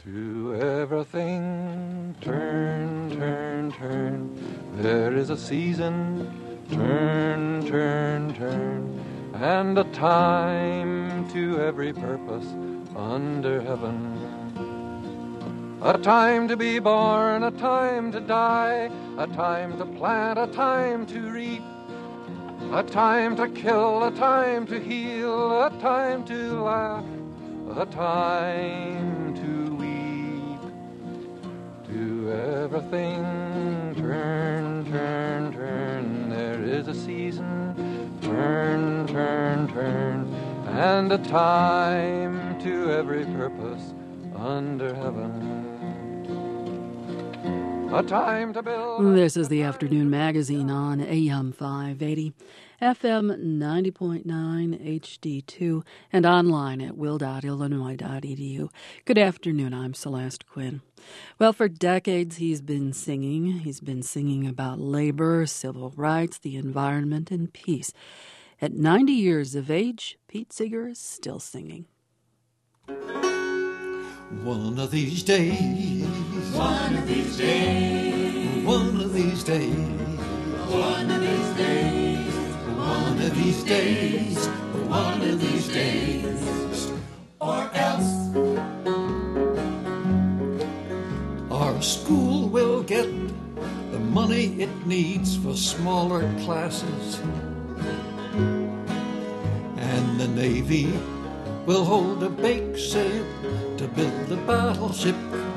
To everything, turn, turn, turn. There is a season, turn, turn, turn. And a time to every purpose under heaven. A time to be born, a time to die, a time to plant, a time to reap, a time to kill, a time to heal, a time to laugh, a time to weep. To everything, turn, turn, turn. There is a season, turn, turn, turn. And a time to every purpose under heaven. A time to build. This is the Afternoon Magazine on AM 580, FM 90.9 HD2, and online at will.illinois.edu. Good afternoon, I'm Celeste Quinn. Well, for decades he's been singing. He's been singing about labor, civil rights, the environment, and peace. At 90 years of age, Pete Seeger is still singing. One of these days, one of these days, one of these days, one of these days, one of these days, one of these days, or else our school will get the money it needs for smaller classes, and the Navy will hold a bake sale to build a battleship.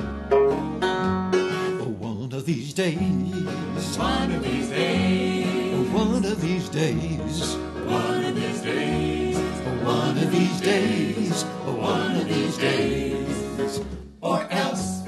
Oh, one of these days, one of these days, one of these days, one of these days, one of these days, one of these days, or else.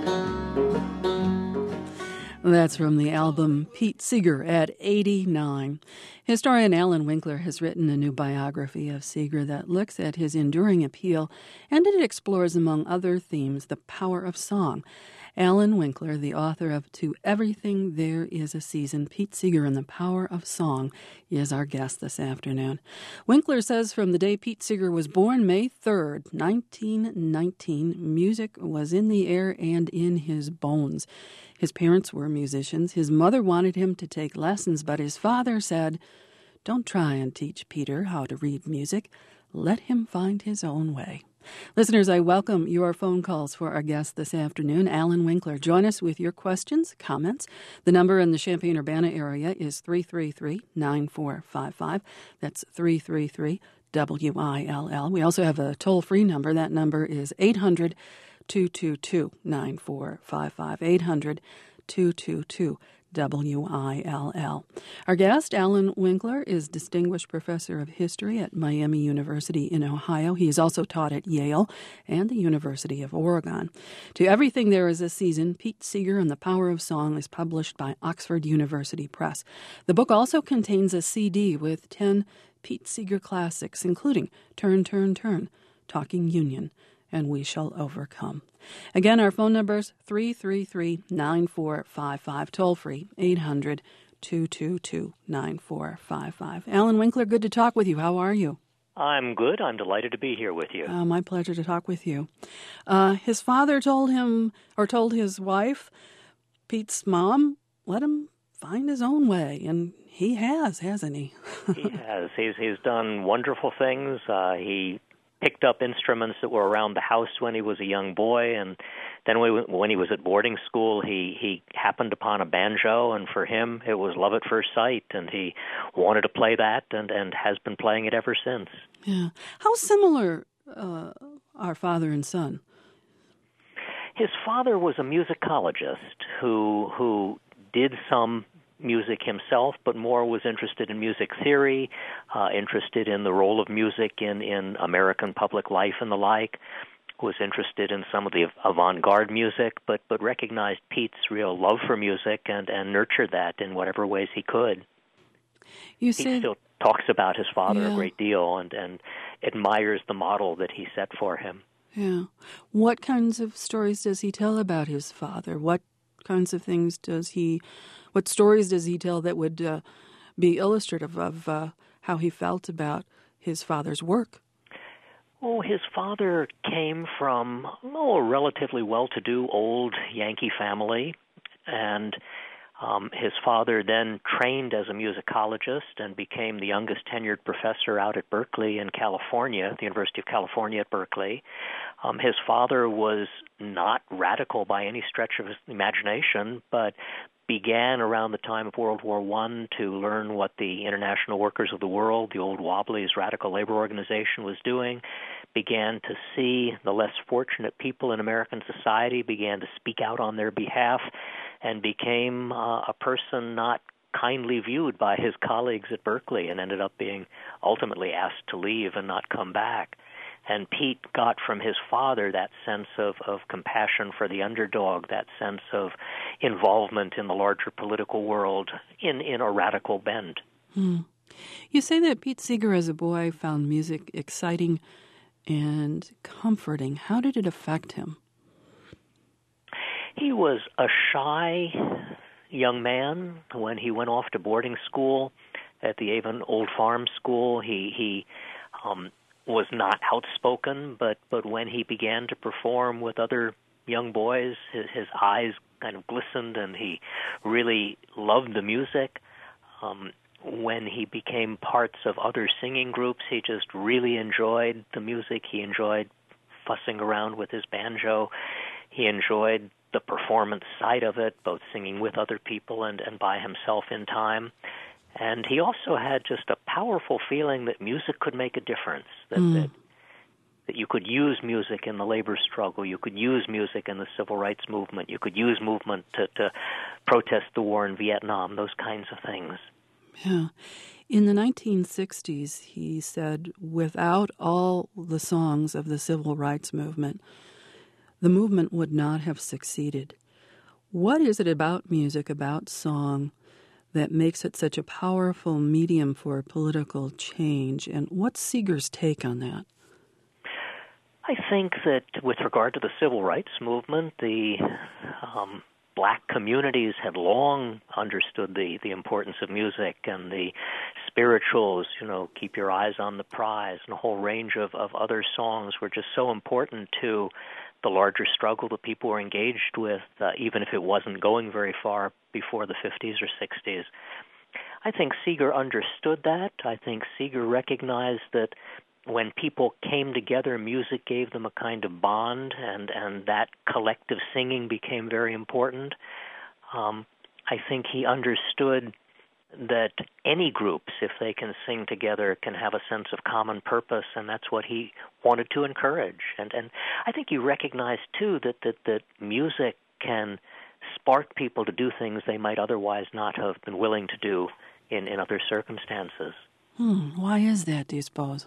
That's from the album Pete Seeger at 89. Historian Alan Winkler has written a new biography of Seeger that looks at his enduring appeal, and it explores, among other themes, the power of song. Alan Winkler, the author of To Everything There Is a Season, Pete Seeger and the Power of Song, is our guest this afternoon. Winkler says from the day Pete Seeger was born, May 3rd, 1919, music was in the air and in his bones. His parents were musicians. His mother wanted him to take lessons, but his father said, "Don't try and teach Peter how to read music. Let him find his own way." Listeners, I welcome your phone calls for our guest this afternoon, Alan Winkler. Join us with your questions, comments. The number in the Champaign-Urbana area is 333-9455. That's 333-WILL. We also have a toll-free number. That number is 800-222-9455. 800-222-WILL. Our guest, Alan Winkler, is Distinguished Professor of History at Miami University in Ohio. He has also taught at Yale and the University of Oregon. To Everything There Is a Season, Pete Seeger and the Power of Song is published by Oxford University Press. The book also contains a CD with 10 Pete Seeger classics, including Turn, Turn, Turn, Talking Union, and We Shall Overcome. Again, our phone number is 333-9455, toll-free, 800-222-9455. Alan Winkler, good to talk with you. How are you? I'm good. I'm delighted to be here with you. My pleasure to talk with you. His father told his wife, Pete's mom, let him find his own way, and he has, hasn't he? He has. He's done wonderful things. He picked up instruments that were around the house when he was a young boy, and then when he was at boarding school, he happened upon a banjo, and for him it was love at first sight, and he wanted to play that and has been playing it ever since. Yeah. How similar are father and son? His father was a musicologist who did some music himself, but more was interested in music theory, interested in the role of music in American public life and the like, was interested in some of the avant-garde music, but recognized Pete's real love for music and nurtured that in whatever ways he could. He still talks about his father a great deal and admires the model that he set for him. Yeah. What kinds of stories does he tell about his father? What kinds of things what stories does he tell that would be illustrative of how he felt about his father's work? Oh, his father came from a relatively well-to-do old Yankee family, and his father then trained as a musicologist and became the youngest tenured professor out at Berkeley in California, the University of California at Berkeley. His father was not radical by any stretch of his imagination, but began around the time of World War I to learn what the International Workers of the World, the old Wobblies Radical Labor Organization, was doing, began to see the less fortunate people in American society, began to speak out on their behalf, and became a person not kindly viewed by his colleagues at Berkeley, and ended up being ultimately asked to leave and not come back. And Pete got from his father that sense of compassion for the underdog, that sense of involvement in the larger political world in a radical bend. You say that Pete Seeger as a boy found music exciting and comforting. How did it affect him? He was a shy young man when he went off to boarding school at the Avon Old Farm School. He was not outspoken, but when he began to perform with other young boys, his eyes kind of glistened, and he really loved the music. When he became parts of other singing groups, he just really enjoyed the music. He enjoyed fussing around with his banjo. He enjoyed the performance side of it, both singing with other people and by himself in time. And he also had just a powerful feeling that music could make a difference, that you could use music in the labor struggle, you could use music in the civil rights movement, you could use movement to protest the war in Vietnam, those kinds of things. Yeah. In the 1960s, he said, without all the songs of the civil rights movement, the movement would not have succeeded. What is it about music, about song, that makes it such a powerful medium for political change? And what's Seeger's take on that? I think that with regard to the civil rights movement, the black communities had long understood the importance of music, and the spirituals, Keep Your Eyes on the Prize, and a whole range of other songs were just so important to the larger struggle that people were engaged with, even if it wasn't going very far before the 50s or 60s. I think Seeger understood that. I think Seeger recognized that when people came together, music gave them a kind of bond, and that collective singing became very important. I think he understood that any groups, if they can sing together, can have a sense of common purpose, and that's what he wanted to encourage. And I think he recognized, too, that music can spark people to do things they might otherwise not have been willing to do in other circumstances. Why is that, do you suppose?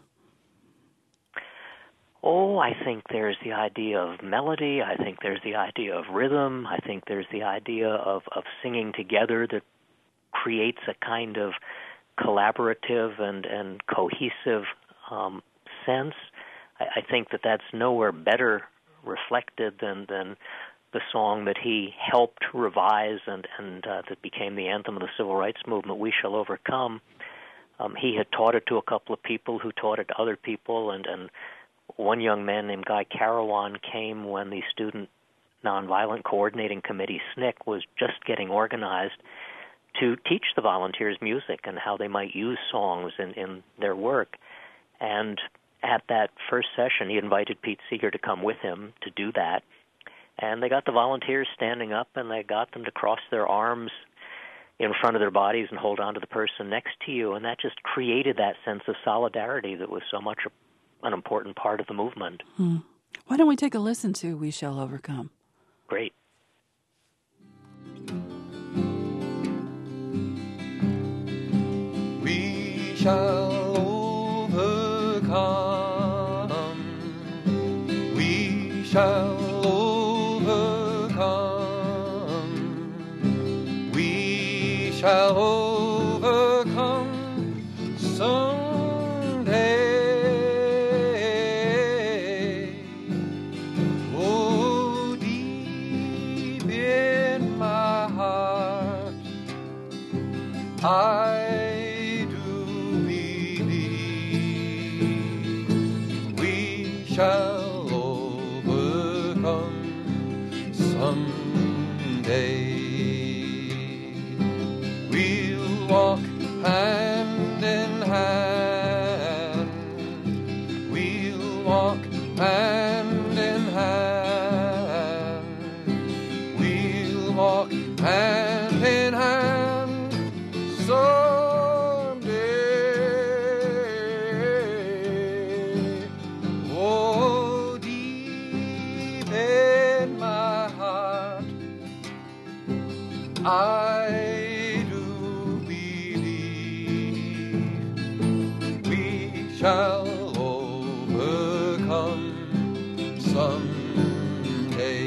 Oh, I think there's the idea of melody. I think there's the idea of rhythm. I think there's the idea of singing together that creates a kind of collaborative and cohesive sense. I think that's nowhere better reflected than the song that he helped revise and that became the anthem of the civil rights movement, We Shall Overcome. He had taught it to a couple of people who taught it to other people, and one young man named Guy Carawan came when the Student Nonviolent Coordinating Committee, SNCC, was just getting organized to teach the volunteers music and how they might use songs in their work. And at that first session, he invited Pete Seeger to come with him to do that. And they got the volunteers standing up, and they got them to cross their arms in front of their bodies and hold on to the person next to you. And that just created that sense of solidarity that was so much an important part of the movement. Why don't we take a listen to We Shall Overcome? Great. We shall overcome. We shall overcome. We shall overcome someday. Oh, deep in my heart, I do believe we someday. We'll walk hand in hand. We'll walk hand in hand. We'll walk hand in hand someday. Oh, deep in my heart, I do believe we shall overcome someday.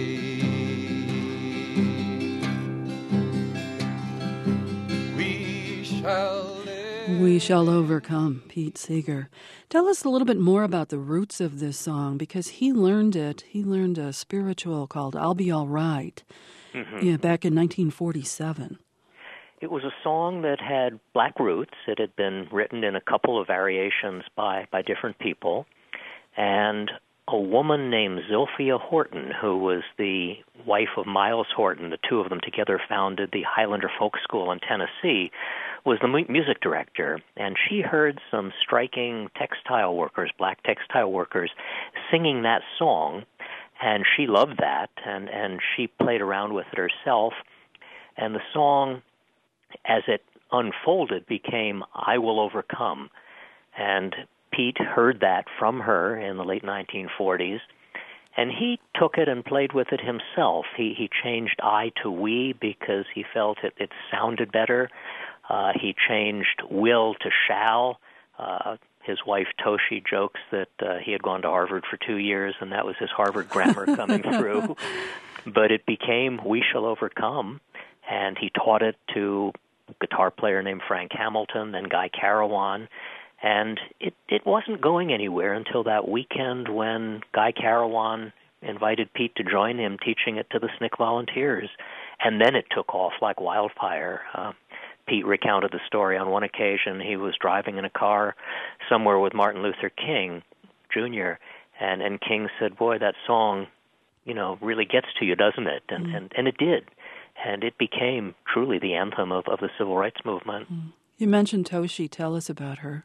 We Shall Overcome, Pete Seeger. Tell us a little bit more about the roots of this song, because he learned it. He learned a spiritual called I'll Be All Right back in 1947. It was a song that had black roots. It had been written in a couple of variations by different people. And a woman named Zilphia Horton, who was the wife of Miles Horton, the two of them together founded the Highlander Folk School in Tennessee, was the music director. And she heard some striking textile workers, black textile workers, singing that song. And she loved that, and she played around with it herself. And the song, as it unfolded, became I Will Overcome. And Pete heard that from her in the late 1940s, and he took it and played with it himself. He changed I to we because he felt it sounded better. He changed will to shall. His wife, Toshi, jokes that he had gone to Harvard for 2 years, and that was his Harvard grammar coming through. But it became We Shall Overcome, and he taught it to a guitar player named Frank Hamilton, then Guy Carawan. And it wasn't going anywhere until that weekend when Guy Carawan invited Pete to join him teaching it to the SNCC volunteers. And then it took off like wildfire. Pete recounted the story on one occasion. He was driving in a car somewhere with Martin Luther King, Jr., and King said, boy, that song, really gets to you, doesn't it? And it did. And it became truly the anthem of the civil rights movement. You mentioned Toshi. Tell us about her.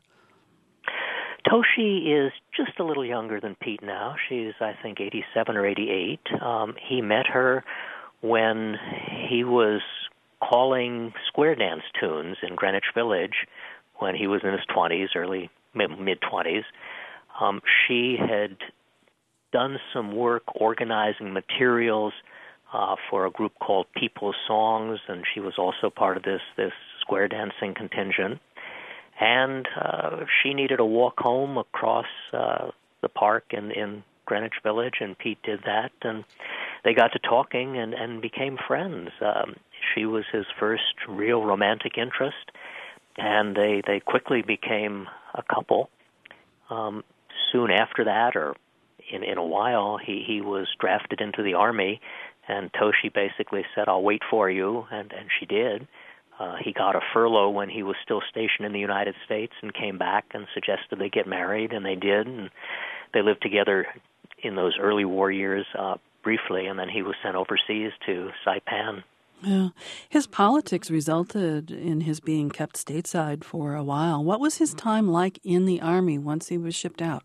Toshi is just a little younger than Pete now. She's, I think, 87 or 88. He met her when he was calling square dance tunes in Greenwich Village when he was in his 20s, early mid-20s. She had done some work organizing materials for a group called People's Songs, and she was also part of this square dancing contingent. And she needed a walk home across the park in Greenwich Village, and Pete did that. And they got to talking and became friends. She was his first real romantic interest, and they quickly became a couple. Soon after that, or in a while, he was drafted into the Army, and Toshi basically said, I'll wait for you, and she did. He got a furlough when he was still stationed in the United States and came back and suggested they get married, and they did. And they lived together in those early war years briefly, and then he was sent overseas to Saipan. Yeah. His politics resulted in his being kept stateside for a while. What was his time like in the Army once he was shipped out?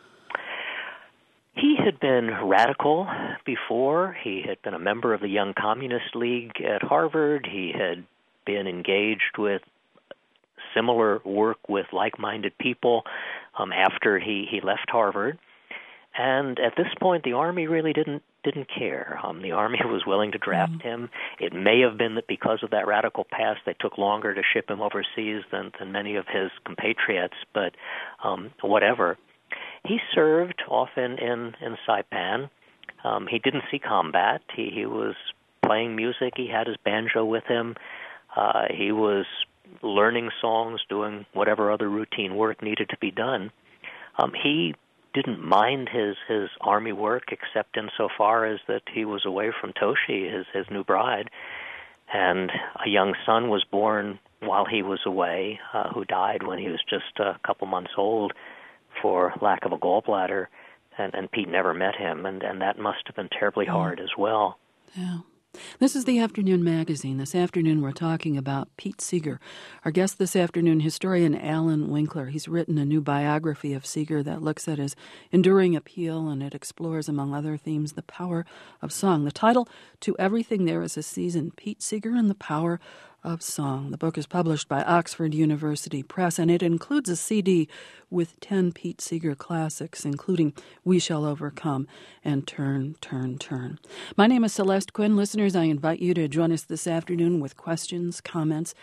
He had been radical before. He had been a member of the Young Communist League at Harvard. He had been engaged with similar work with like-minded people after he left Harvard. And at this point, the Army really didn't care. The Army was willing to draft him. It may have been that because of that radical past, they took longer to ship him overseas than many of his compatriots, but whatever. He served often in Saipan. He didn't see combat. He was playing music. He had his banjo with him. He was learning songs, doing whatever other routine work needed to be done. He didn't mind his Army work, except insofar as that he was away from Toshi, his new bride, and a young son was born while he was away, who died when he was just a couple months old for lack of a gallbladder, and Pete never met him, and that must have been terribly hard as well. Yeah. This is the Afternoon Magazine. This afternoon we're talking about Pete Seeger. Our guest this afternoon, historian Alan Winkler. He's written a new biography of Seeger that looks at his enduring appeal, and it explores, among other themes, the power of song. The title, To Everything There Is a Season, Pete Seeger and the Power of Song. The book is published by Oxford University Press, and it includes a CD with 10 Pete Seeger classics, including We Shall Overcome and Turn, Turn, Turn. My name is Celeste Quinn. Listeners, I invite you to join us this afternoon with questions, comments.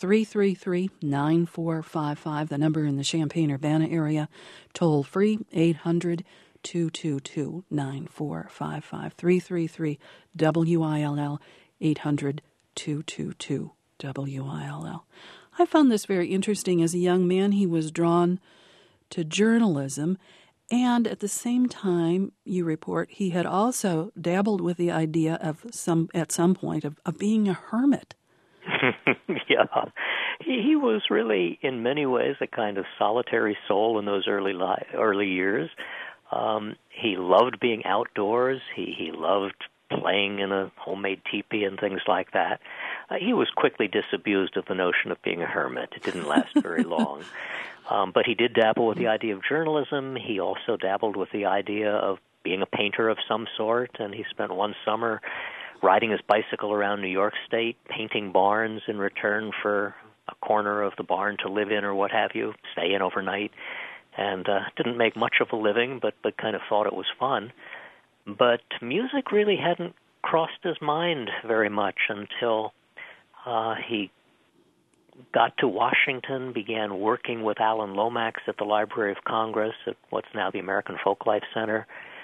333-9455, the number in the Champaign-Urbana area. Toll free, 800-222-9455. 333-WILL, 800-222. WILL. I found this very interesting. As a young man, he was drawn to journalism, and at the same time, you report, he had also dabbled with the idea of at some point of being a hermit. Yeah. He was really, in many ways, a kind of solitary soul in those early years. He loved being outdoors. He loved playing in a homemade teepee and things like that. He was quickly disabused of the notion of being a hermit. It didn't last very long. But he did dabble with the idea of journalism. He also dabbled with the idea of being a painter of some sort, and he spent one summer riding his bicycle around New York State, painting barns in return for a corner of the barn to live in or what have you, stay in overnight, and didn't make much of a living, but kind of thought it was fun. But music really hadn't crossed his mind very much until he got to Washington, began working with Alan Lomax at the Library of Congress at what's now the American Folklife Center,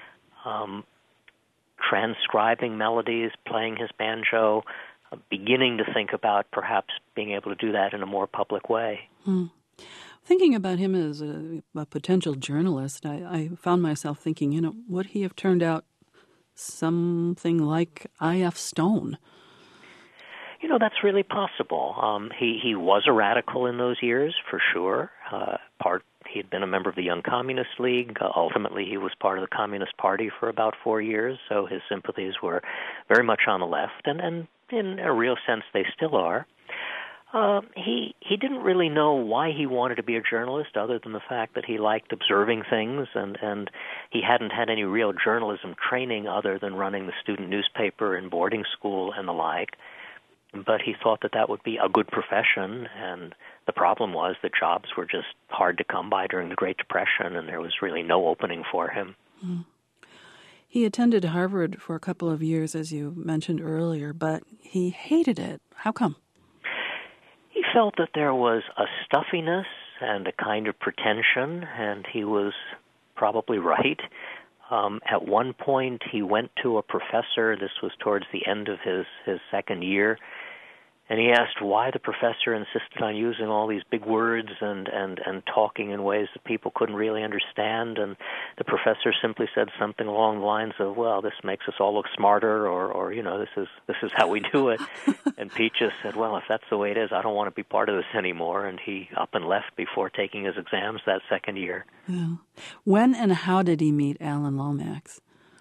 transcribing melodies, playing his banjo, beginning to think about perhaps being able to do that in a more public way. Thinking about him as a potential journalist, I found myself thinking, would he have turned out something like I.F. Stone? That's really possible. He was a radical in those years, for sure. He had been a member of the Young Communist League. Ultimately, he was part of the Communist Party for about 4 years, so his sympathies were very much on the left, and in a real sense, they still are. He didn't really know why he wanted to be a journalist, other than the fact that he liked observing things, and he hadn't had any real journalism training other than running the student newspaper and boarding school and the like. But he thought that would be a good profession, and the problem was that jobs were just hard to come by during the Great Depression, and there was really no opening for him. He attended Harvard for a couple of years, as you mentioned earlier, but he hated it. How come? He felt that there was a stuffiness and a kind of pretension, and he was probably right. At one point, he went to a professor, this was towards the end of his second year, and he asked why the professor insisted on using all these big words and talking in ways that people couldn't really understand, and the professor simply said something along the lines of, well, this makes us all look smarter, or this is how we do it. And Pete just said, well, if that's the way it is, I don't want to be part of this anymore, and he up and left before taking his exams that second year. Yeah. When and how did he meet Alan Lomax?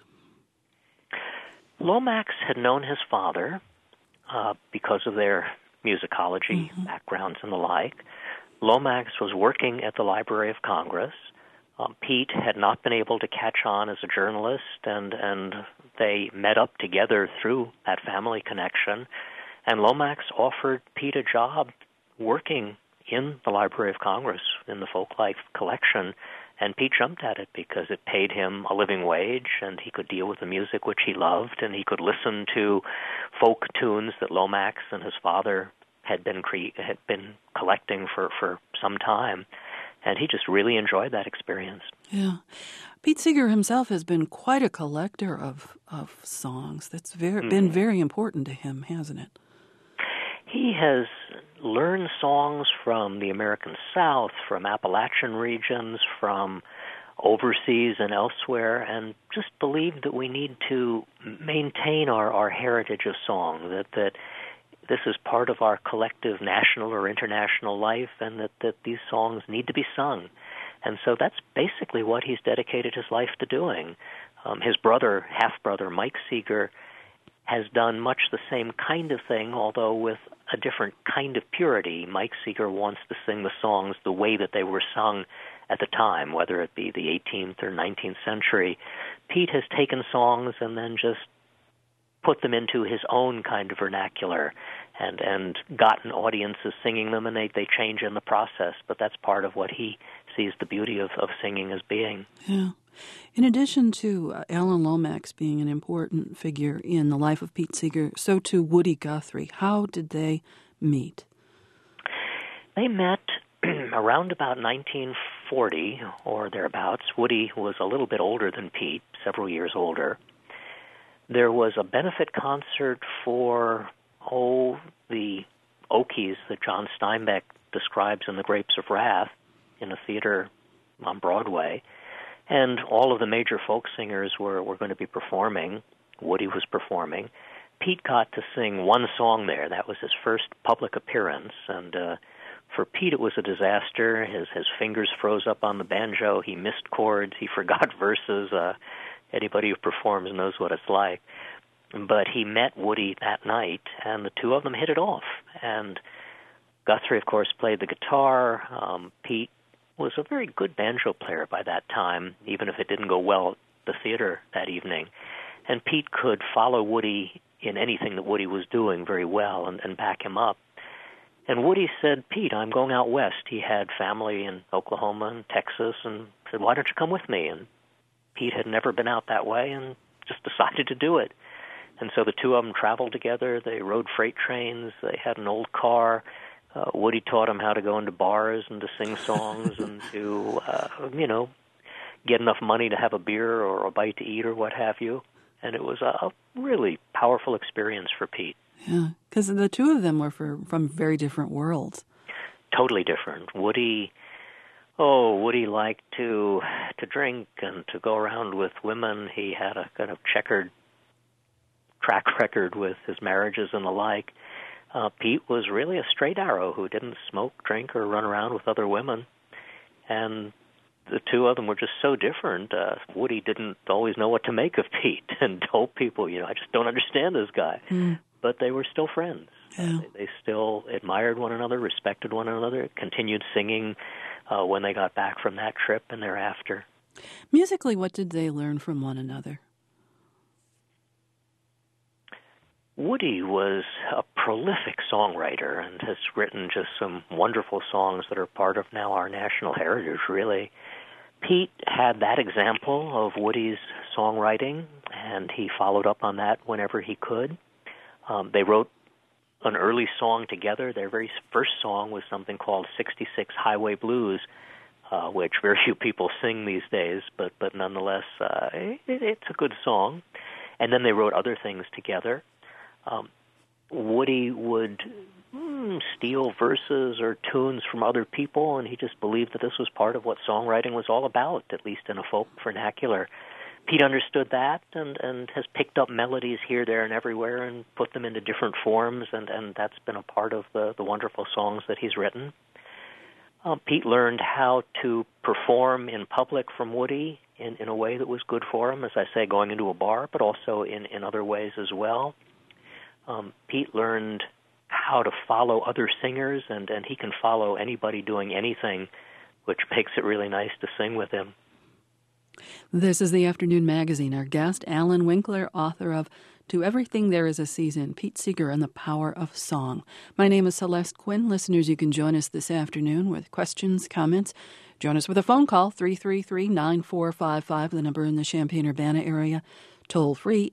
Lomax had known his father because of their musicology backgrounds and the like. Lomax was working at the Library of Congress. Pete had not been able to catch on as a journalist, and they met up together through that family connection. And Lomax offered Pete a job working in the Library of Congress in the Folklife collection, and Pete jumped at it because it paid him a living wage, and he could deal with the music which he loved, and he could listen to folk tunes that Lomax and his father had been collecting for some time, and he just really enjoyed that experience. Yeah. Pete Seeger himself has been quite a collector of songs. That's been very important to him, hasn't it? He has learned songs from the American South, from Appalachian regions, from overseas and elsewhere, and just believed that we need to maintain our heritage of song, that this is part of our collective national or international life, and that these songs need to be sung. And so that's basically what he's dedicated his life to doing. His half-brother, Mike Seeger, has done much the same kind of thing, although with a different kind of purity. Mike Seeger wants to sing the songs the way that they were sung at the time, whether it be the 18th or 19th century. Pete has taken songs and then just put them into his own kind of vernacular and gotten audiences singing them, and they change in the process. But that's part of what he sees the beauty of singing as being. Yeah. In addition to Alan Lomax being an important figure in the life of Pete Seeger, so too Woody Guthrie. How did they meet? They met around about 1940 or thereabouts. Woody was a little bit older than Pete, several years older. There was a benefit concert for, the Okies that John Steinbeck describes in The Grapes of Wrath in a theater on Broadway. And all of the major folk singers were going to be performing. Woody was performing. Pete got to sing one song there. That was his first public appearance. And for Pete, it was a disaster. His fingers froze up on the banjo. He missed chords. He forgot verses. Anybody who performs knows what it's like. But he met Woody that night, and the two of them hit it off. And Guthrie, of course, played the guitar. Pete was a very good banjo player by that time, even if it didn't go well at the theater that evening. And Pete could follow Woody in anything that Woody was doing very well and back him up. And Woody said, "Pete, I'm going out west." He had family in Oklahoma and Texas, and said, "Why don't you come with me?" And Pete had never been out that way and just decided to do it. And so the two of them traveled together. They rode freight trains. They had an old car. Woody taught him how to go into bars and to sing songs and to, get enough money to have a beer or a bite to eat or what have you. And it was a really powerful experience for Pete. Yeah, because the two of them were from very different worlds. Totally different. Woody liked to drink and to go around with women. He had a kind of checkered track record with his marriages and the like. Pete was really a straight arrow who didn't smoke, drink, or run around with other women. And the two of them were just so different. Woody didn't always know what to make of Pete and told people, I just don't understand this guy. But they were still friends. Yeah. They still admired one another, respected one another, continued singing when they got back from that trip and thereafter. Musically, what did they learn from one another? Woody was a prolific songwriter and has written just some wonderful songs that are part of now our national heritage, really. Pete had that example of Woody's songwriting, and he followed up on that whenever he could. They wrote an early song together. Their very first song was something called 66 Highway Blues, which very few people sing these days, but nonetheless, it's a good song. And then they wrote other things together. Woody would steal verses or tunes from other people, and he just believed that this was part of what songwriting was all about, at least in a folk vernacular. Pete understood that and has picked up melodies here, there, and everywhere and put them into different forms, and that's been a part of the wonderful songs that he's written. Pete learned how to perform in public from Woody in a way that was good for him, as I say, going into a bar, but also in other ways as well. Pete learned how to follow other singers, and he can follow anybody doing anything, which makes it really nice to sing with him. This is the Afternoon Magazine. Our guest, Alan Winkler, author of To Everything There Is a Season, Pete Seeger and the Power of Song. My name is Celeste Quinn. Listeners, you can join us this afternoon with questions, comments. Join us with a phone call, 333-9455, the number in the Champaign-Urbana area. Toll free,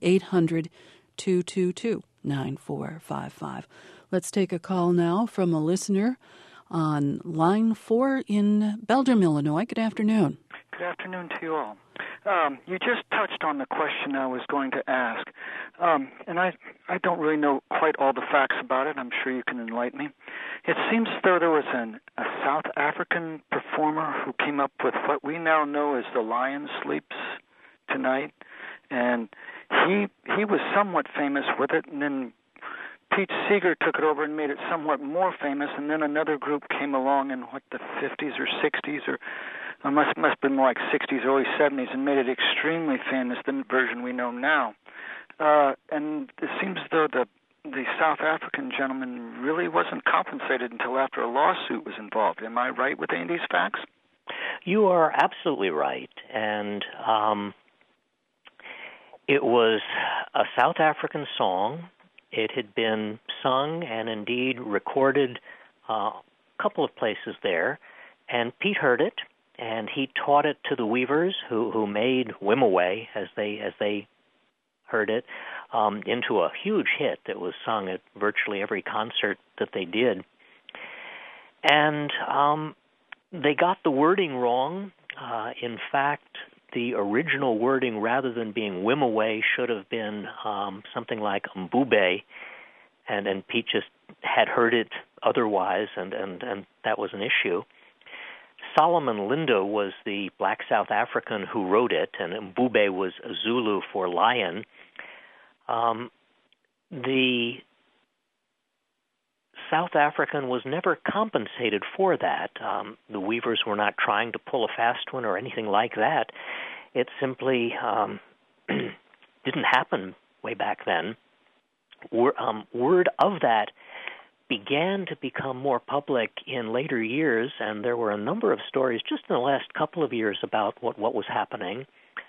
800-222-9455. Let's take a call now from a listener on line 4 in Belgium, Illinois. Good afternoon. Good afternoon to you all. You just touched on the question I was going to ask, and I don't really know quite all the facts about it. I'm sure you can enlighten me. It seems as though there was a South African performer who came up with what we now know as The Lion Sleeps Tonight, and he was somewhat famous with it, and then Pete Seeger took it over and made it somewhat more famous, and then another group came along in, the 50s or 60s, or must have been more like 60s, early 70s, and made it extremely famous, the version we know now. and it seems as though the South African gentleman really wasn't compensated until after a lawsuit was involved. Am I right with any of these facts? You are absolutely right, and it was a South African song. It had been sung and indeed recorded a couple of places there, and Pete heard it, and he taught it to the Weavers, who made Wimoweh as they heard it, into a huge hit that was sung at virtually every concert that they did. And they got the wording wrong. In fact, the original wording, rather than being Wimoweh, should have been something like Mbube, and Pete just had heard it otherwise, and that was an issue. Solomon Linda was the black South African who wrote it, and Mbube was Zulu for lion. The South African was never compensated for that. The Weavers were not trying to pull a fast one or anything like that. It simply didn't happen way back then. Word of that began to become more public in later years, and there were a number of stories just in the last couple of years about what was happening.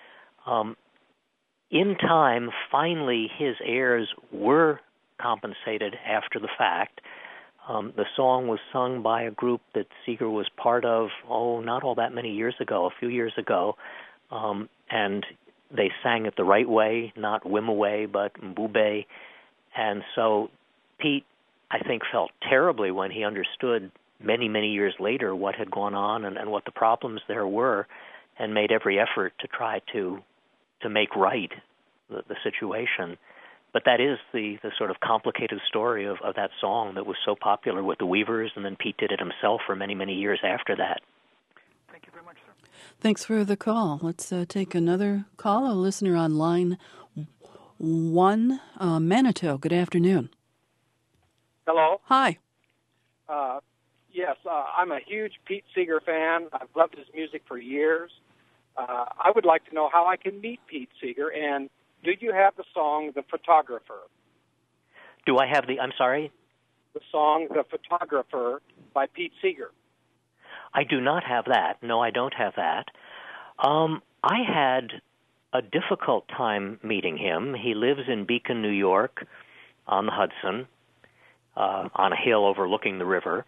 In time, finally, his heirs were compensated after the fact. The song was sung by a group that Seeger was part of, not all that many years ago, a few years ago, and they sang it the right way, not Wimoweh, but Mbube. And so Pete, I think, felt terribly when he understood many, many years later what had gone on and what the problems there were, and made every effort to try to make right the situation. But that is the sort of complicated story of that song that was so popular with the Weavers, and then Pete did it himself for many, many years after that. Thank you very much, sir. Thanks for the call. Let's take another call, a listener on line 1, Manitou. Good afternoon. Hello. Hi. Yes, I'm a huge Pete Seeger fan. I've loved his music for years. I would like to know how I can meet Pete Seeger, and do you have the song The Photographer? Do I have I'm sorry? The song The Photographer by Pete Seeger. I do not have that. No, I don't have that. I had a difficult time meeting him. He lives in Beacon, New York, on the Hudson, on a hill overlooking the river.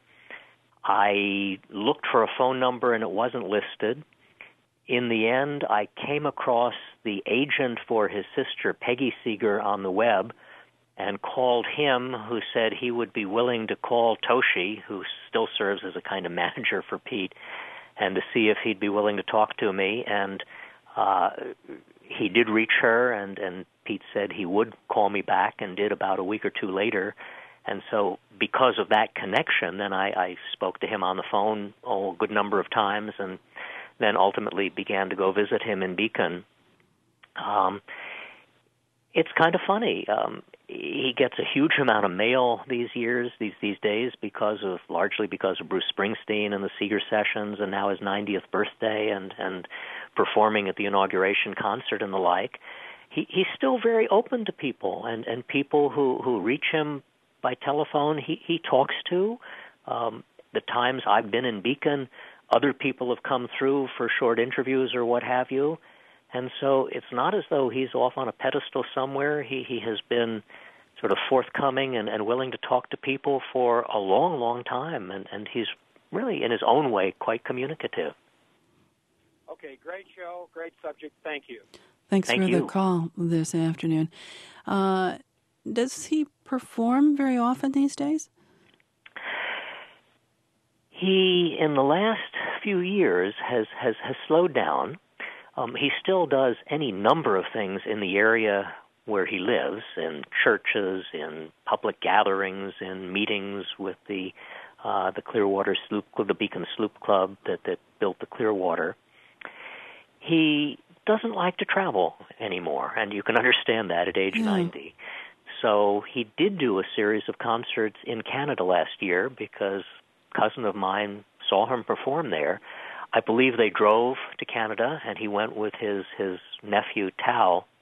I looked for a phone number, and it wasn't listed. In the end, I came across the agent for his sister, Peggy Seeger, on the web and called him, who said he would be willing to call Toshi, who still serves as a kind of manager for Pete, and to see if he'd be willing to talk to me. And he did reach her, and Pete said he would call me back, and did about a week or two later. And so because of that connection, then I spoke to him on the phone a good number of times, and then ultimately began to go visit him in Beacon. It's kind of funny. He gets a huge amount of mail these days, largely because of Bruce Springsteen and the Seeger sessions, and now his 90th birthday and performing at the inauguration concert and the like. He's still very open to people, and people who reach him by telephone he talks to. The times I've been in Beacon, other people have come through for short interviews or what have you. And so it's not as though he's off on a pedestal somewhere. He has been sort of forthcoming and willing to talk to people for a long, long time. And he's really, in his own way, quite communicative. Okay, great show, great subject. Thank you. Thanks for the call this afternoon. Does he perform very often these days? He, in the last few years, has slowed down. He still does any number of things in the area where he lives, in churches, in public gatherings, in meetings with the Clearwater Sloop Club, the Beacon Sloop Club that built the Clearwater. He doesn't like to travel anymore, and you can understand that at age 90. So he did do a series of concerts in Canada last year because a cousin of mine saw him perform there. I believe they drove to Canada, and he went with his nephew, Tal,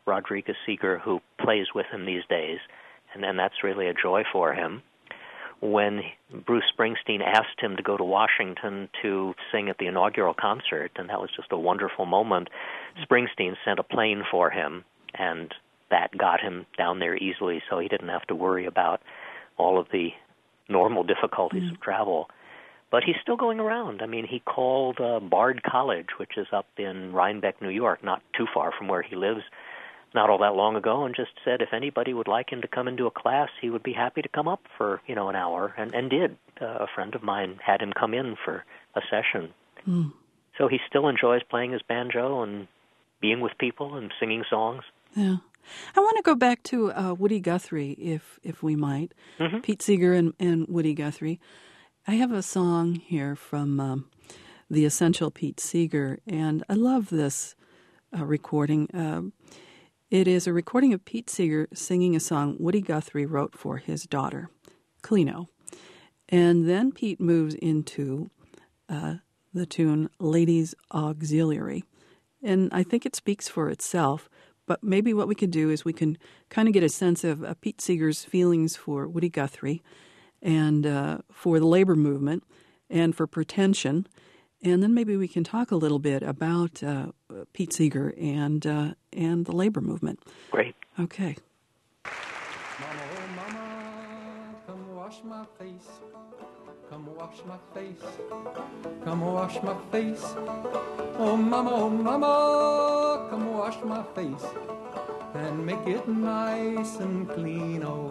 Rodriguez Seeger, who plays with him these days, and then that's really a joy for him. When Bruce Springsteen asked him to go to Washington to sing at the inaugural concert, and that was just a wonderful moment, Springsteen sent a plane for him, and that got him down there easily, so he didn't have to worry about all of the normal difficulties of travel. But he's still going around. I mean, he called Bard College, which is up in Rhinebeck, New York, not too far from where he lives, not all that long ago, and just said if anybody would like him to come into a class, he would be happy to come up for, an hour, and did. A friend of mine had him come in for a session. So he still enjoys playing his banjo and being with people and singing songs. Yeah. I want to go back to Woody Guthrie, if we might. Mm-hmm. Pete Seeger and Woody Guthrie. I have a song here from The Essential Pete Seeger, and I love this recording. It is a recording of Pete Seeger singing a song Woody Guthrie wrote for his daughter, Clino. And then Pete moves into the tune Ladies Auxiliary. And I think it speaks for itself, but maybe what we could do is we can kind of get a sense of Pete Seeger's feelings for Woody Guthrie and for the labor movement and for pretension. And then maybe we can talk a little bit about Pete Seeger and the labor movement. Great. Okay. Mama, oh mama, come wash my face. Come wash my face. Come wash my face. Oh mama, come wash my face. And make it nice and clean, oh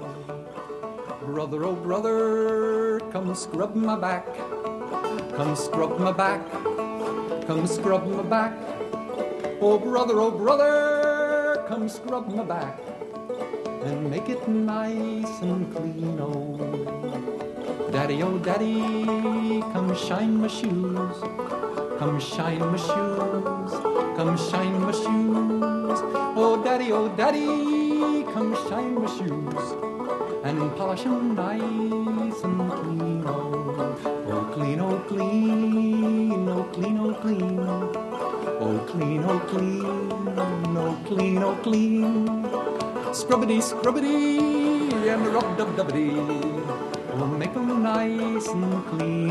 brother, come scrub my back. Come scrub my back. Come scrub my back. Oh brother, come scrub my back. And make it nice and clean, oh daddy, come shine my shoes. Come shine my shoes. Come shine my shoes. Oh daddy, come shine my shoes. And polish them nice and clean, oh clean, oh clean, oh clean, oh clean. Oh clean, oh clean, oh clean, oh clean. Scrubbity, scrubbity, and rub-dub-dubbity. Oh, make them nice and clean,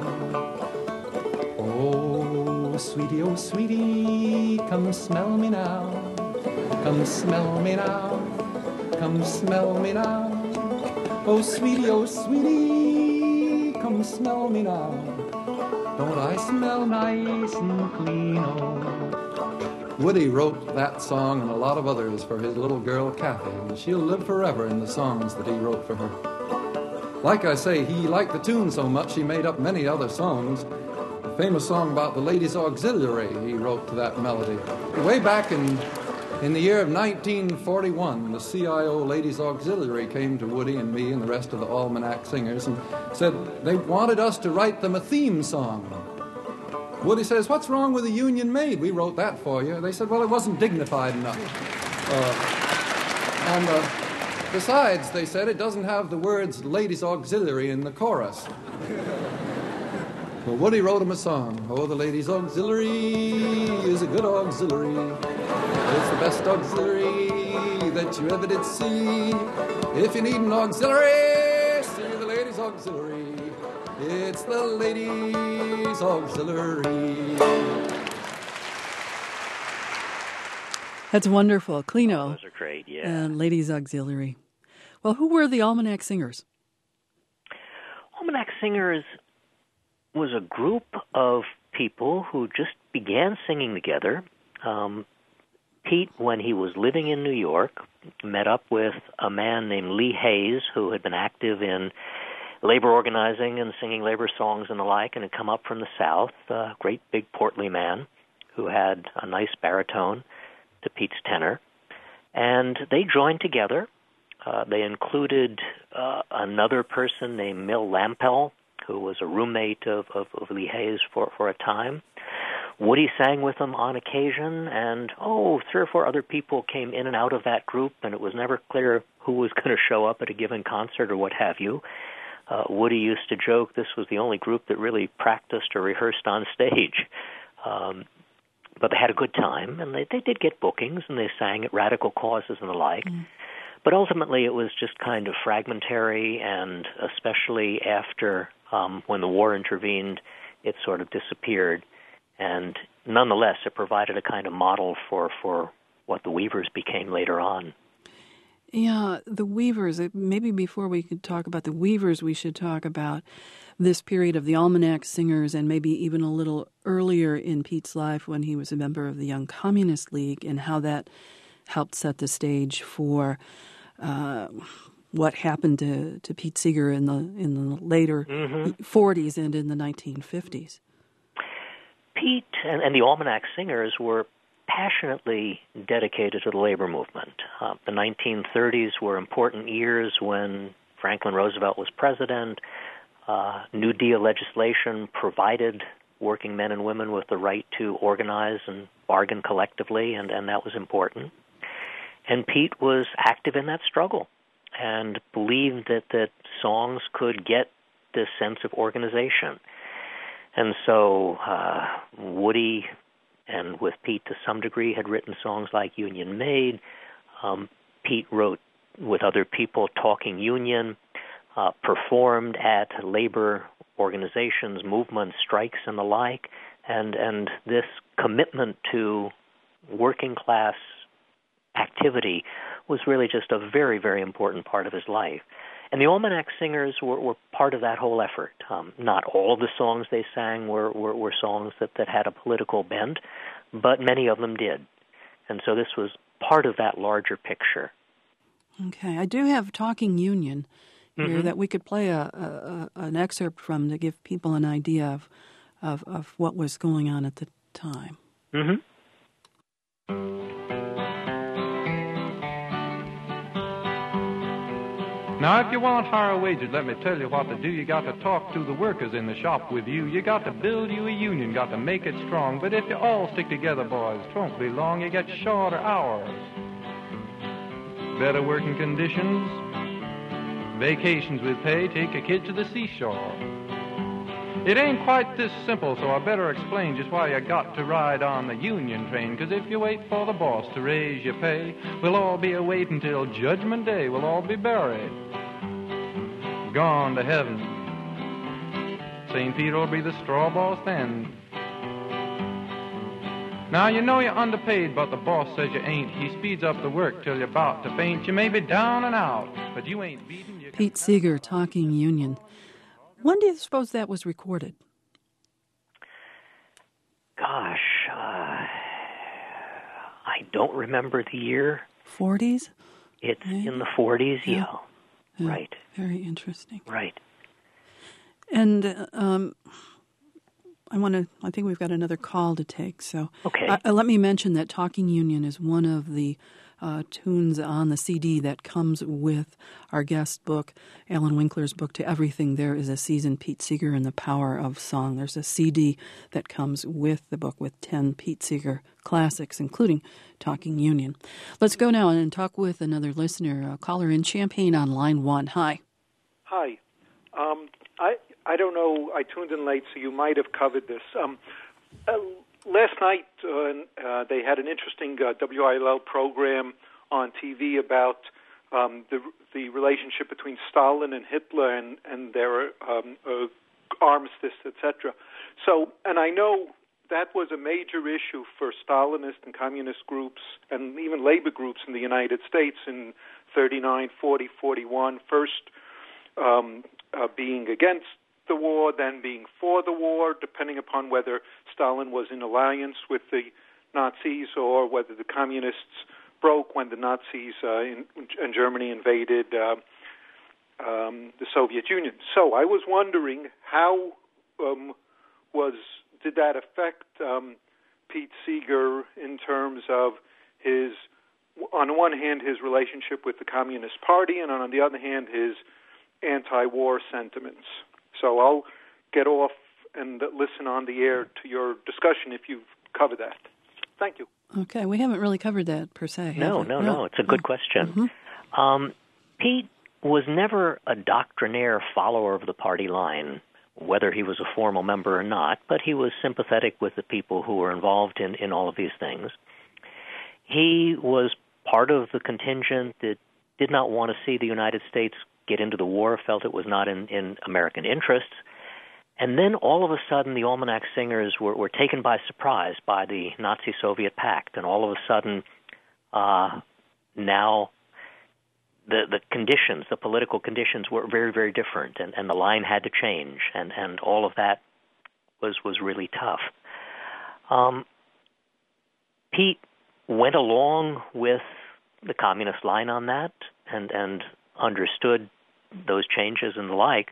oh sweetie, come smell me now. Come smell me now. Come smell me now. Oh sweetie, come smell me now. Don't I smell nice and clean, oh. Woody wrote that song and a lot of others for his little girl, Kathy, and she'll live forever in the songs that he wrote for her. Like I say, he liked the tune so much he made up many other songs. A famous song about the Ladies Auxiliary he wrote to that melody. Way back in the year of 1941, the CIO Ladies Auxiliary came to Woody and me and the rest of the Almanac Singers and said they wanted us to write them a theme song. Woody says, "What's wrong with the Union Maid? We wrote that for you." They said, "Well, it wasn't dignified enough." Besides, they said, it doesn't have the words Ladies Auxiliary in the chorus. Well, Woody wrote him a song. Oh, the Ladies Auxiliary is a good auxiliary. It's the best auxiliary that you ever did see. If you need an auxiliary, see the Ladies Auxiliary. It's the Ladies Auxiliary. That's wonderful. Clino. Those are great, yeah. And Ladies Auxiliary. Well, who were the Almanac Singers? Almanac Singers was a group of people who just began singing together. Pete, when he was living in New York, met up with a man named Lee Hayes, who had been active in labor organizing and singing labor songs and the like, and had come up from the South, a great big portly man who had a nice baritone to Pete's tenor. And they joined together. They included another person named Mill Lampel, who was a roommate of Lee Hayes for a time. Woody sang with them on occasion, and 3 or 4 other people came in and out of that group, and it was never clear who was going to show up at a given concert or what have you. Woody used to joke this was the only group that really practiced or rehearsed on stage. but they had a good time, and they did get bookings, and they sang at radical causes and the like. But ultimately, it was just kind of fragmentary, and especially after when the war intervened, it sort of disappeared. And nonetheless, it provided a kind of model for what the Weavers became later on. Yeah, the Weavers. Maybe before we could talk about the Weavers, we should talk about this period of the Almanac Singers, and maybe even a little earlier in Pete's life when he was a member of the Young Communist League, and how that helped set the stage for what happened to Pete Seeger in the later 40s and in the 1950s. Pete and the Almanac Singers were passionately dedicated to the labor movement. The 1930s were important years when Franklin Roosevelt was president. New Deal legislation provided working men and women with the right to organize and bargain collectively, and that was important. And Pete was active in that struggle and believed that songs could get this sense of organization. And so Woody, and with Pete to some degree, had written songs like Union Maid. Pete wrote with other people Talking Union, performed at labor organizations, movements, strikes, and the like. And this commitment to working class activity was really just a very, very important part of his life. And the Almanac Singers were part of that whole effort. Not all of the songs they sang were songs that had a political bent, but many of them did. And so this was part of that larger picture. Okay. I do have Talking Union here that we could play an excerpt from to give people an idea of what was going on at the time. Now, if you want higher wages, let me tell you what to do. You got to talk to the workers in the shop with you. You got to build you a union, got to make it strong. But if you all stick together, boys, 'twon't be long. You get shorter hours, better working conditions, vacations with pay, take your kid to the seashore. It ain't quite this simple, so I better explain just why you got to ride on the union train. 'Cause if you wait for the boss to raise your pay, we'll all be a-waitin' till Judgment Day. We'll all be buried, gone to heaven. St. Peter will be the straw boss then. Now, you know you're underpaid, but the boss says you ain't. He speeds up the work till you're about to faint. You may be down and out, but you ain't beaten. Pete Seeger, Talking Union. When do you suppose that was recorded? Gosh, I don't remember the year. 40s? It's in the 40s, yeah. Right. Very interesting. Right. And I think we've got another call to take. So okay. Let me mention that Talking Union is one of the tunes on the CD that comes with our guest book, Alan Winkler's book, To Everything There Is a Season, Pete Seeger and the Power of Song. There's a CD that comes with the book with 10 Pete Seeger classics, including Talking Union. Let's go now and talk with another listener, a caller in Champaign on line 1. Hi. Hi. I don't know. I tuned in late, so you might have covered this. Last night, they had an interesting WILL program on TV about the relationship between Stalin and Hitler and their armistice, etc. So, and I know that was a major issue for Stalinist and communist groups and even labor groups in the United States in 39, 40, 41, first being against the war, then being for the war, depending upon whether Stalin was in alliance with the Nazis or whether the communists broke when the Nazis in Germany invaded the Soviet Union. So I was wondering how did that affect Pete Seeger in terms of his, on one hand, his relationship with the Communist Party, and on the other hand, his anti-war sentiments. So I'll get off and listen on the air to your discussion if you've covered that. Thank you. Okay, we haven't really covered that per se. No. It's a good question. Pete was never a doctrinaire follower of the party line, whether he was a formal member or not, but he was sympathetic with the people who were involved in all of these things. He was part of the contingent that did not want to see the United States get into the war, felt it was not in American interests. And then all of a sudden the Almanac Singers were taken by surprise by the Nazi-Soviet pact, and all of a sudden now the conditions, the political conditions were very, very different, and the line had to change, and all of that was really tough. Pete went along with the communist line on that and understood those changes and the like.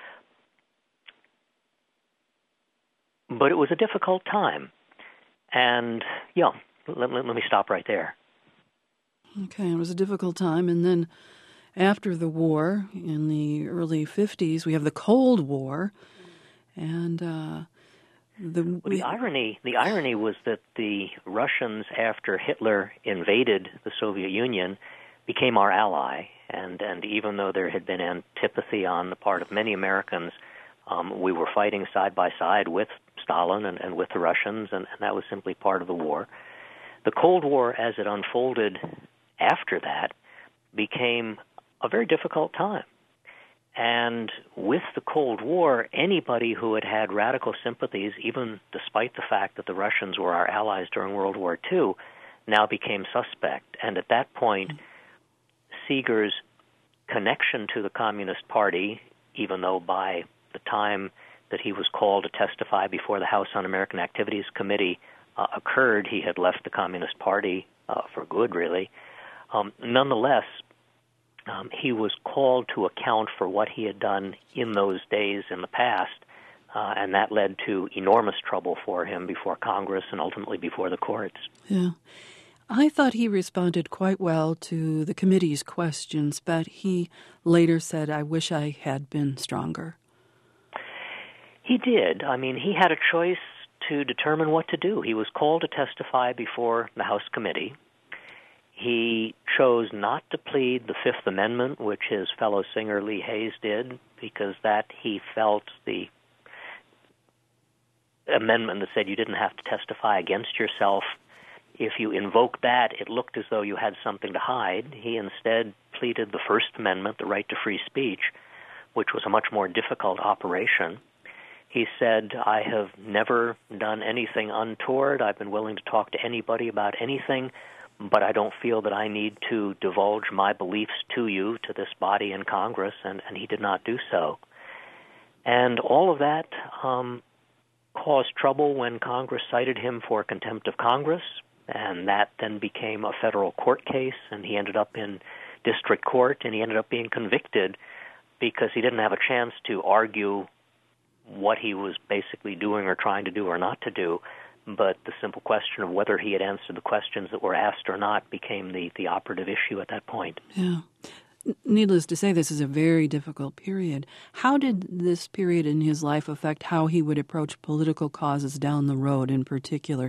But it was a difficult time. And, let me stop right there. Okay, it was a difficult time. And then after the war, in the early 50s, we have the Cold War. And the irony was that the Russians, after Hitler invaded the Soviet Union, became our ally. And even though there had been antipathy on the part of many Americans, we were fighting side by side with Stalin and with the Russians, and that was simply part of the war. The Cold War, as it unfolded after that, became a very difficult time. And with the Cold War, anybody who had radical sympathies, even despite the fact that the Russians were our allies during World War II, now became suspect. And at that point, Seeger's connection to the Communist Party, even though by the time that he was called to testify before the House Un-American Activities Committee occurred, he had left the Communist Party for good, really. Nonetheless, he was called to account for what he had done in those days in the past, and that led to enormous trouble for him before Congress and ultimately before the courts. Yeah. I thought he responded quite well to the committee's questions, but he later said, "I wish I had been stronger." He did. I mean, he had a choice to determine what to do. He was called to testify before the House committee. He chose not to plead the Fifth Amendment, which his fellow singer Lee Hayes did, because that he felt the amendment that said you didn't have to testify against yourself. If you invoked that, it looked as though you had something to hide. He instead pleaded the First Amendment, the right to free speech, which was a much more difficult operation. He said, "I have never done anything untoward. I've been willing to talk to anybody about anything, but I don't feel that I need to divulge my beliefs to you, to this body in Congress," and he did not do so. And all of that caused trouble when Congress cited him for contempt of Congress, and that then became a federal court case, and he ended up in district court, and he ended up being convicted because he didn't have a chance to argue what he was basically doing or trying to do or not to do, but the simple question of whether he had answered the questions that were asked or not became the operative issue at that point. Yeah. Needless to say, this is a very difficult period. How did this period in his life affect how he would approach political causes down the road, in particular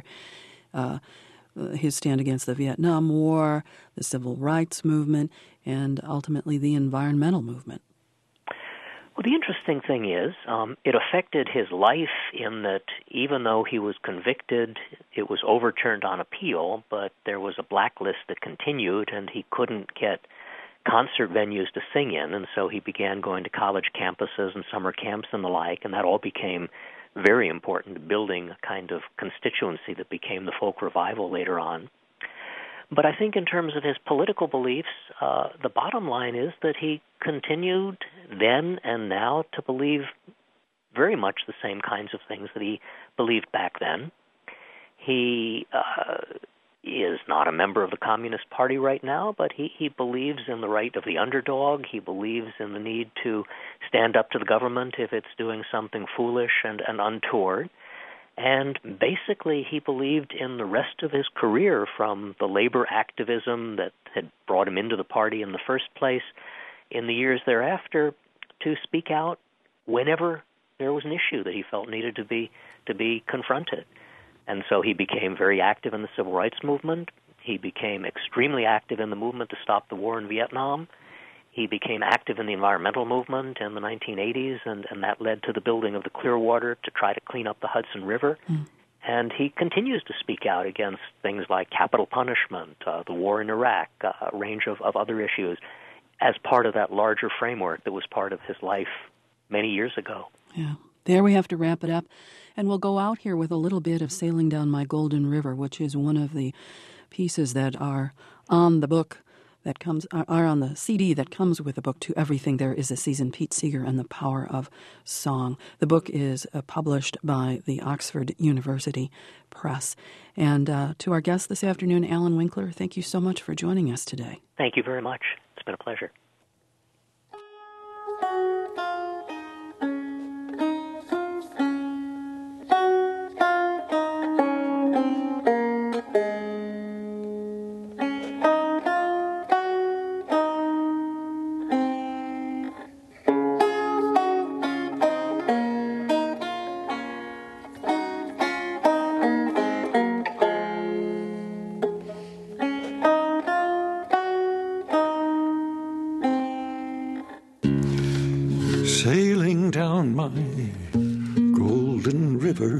his stand against the Vietnam War, the Civil Rights Movement, and ultimately the environmental movement? Well, the interesting thing is it affected his life in that even though he was convicted, it was overturned on appeal, but there was a blacklist that continued, and he couldn't get concert venues to sing in, and so he began going to college campuses and summer camps and the like, and that all became very important to building a kind of constituency that became the folk revival later on. But I think in terms of his political beliefs, the bottom line is that he continued then and now to believe very much the same kinds of things that he believed back then. He is not a member of the Communist Party right now, but he believes in the right of the underdog. He believes in the need to stand up to the government if it's doing something foolish and untoward. And basically, he believed in the rest of his career, from the labor activism that had brought him into the party in the first place, in the years thereafter, to speak out whenever there was an issue that he felt needed to be confronted. And so he became very active in the Civil Rights Movement. He became extremely active in the movement to stop the war in Vietnam. He became active in the environmental movement in the 1980s, and that led to the building of the Clearwater to try to clean up the Hudson River. And he continues to speak out against things like capital punishment, the war in Iraq, a range of other issues, as part of that larger framework that was part of his life many years ago. Yeah. There we have to wrap it up. And we'll go out here with a little bit of Sailing Down My Golden River, which is one of the pieces that are on the book that are on the CD that comes with the book, To Everything There Is a Season, Pete Seeger and the Power of Song. The book is published by the Oxford University Press. And to our guest this afternoon, Alan Winkler, thank you so much for joining us today. Thank you very much. It's been a pleasure. Sailing down my golden river,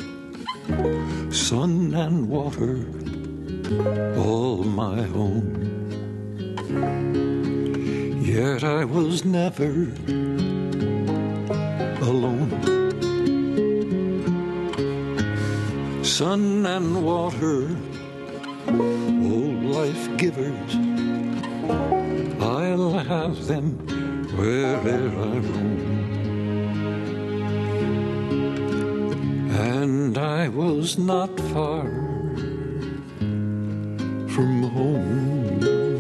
sun and water, all my own. Yet I was never alone. Sun and water, old life givers, I'll have them wherever I roam. And I was not far from home.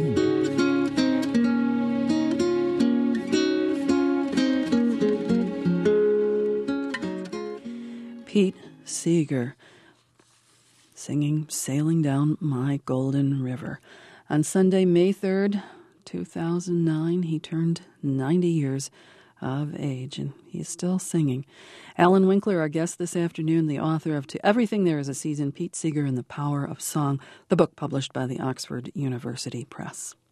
Pete Seeger singing Sailing Down My Golden River. On Sunday, May 3rd, 2009, he turned 90 years of age, and he's still singing. Alan Winkler, our guest this afternoon, the author of To Everything There Is a Season, Pete Seeger and the Power of Song, the book published by the Oxford University Press.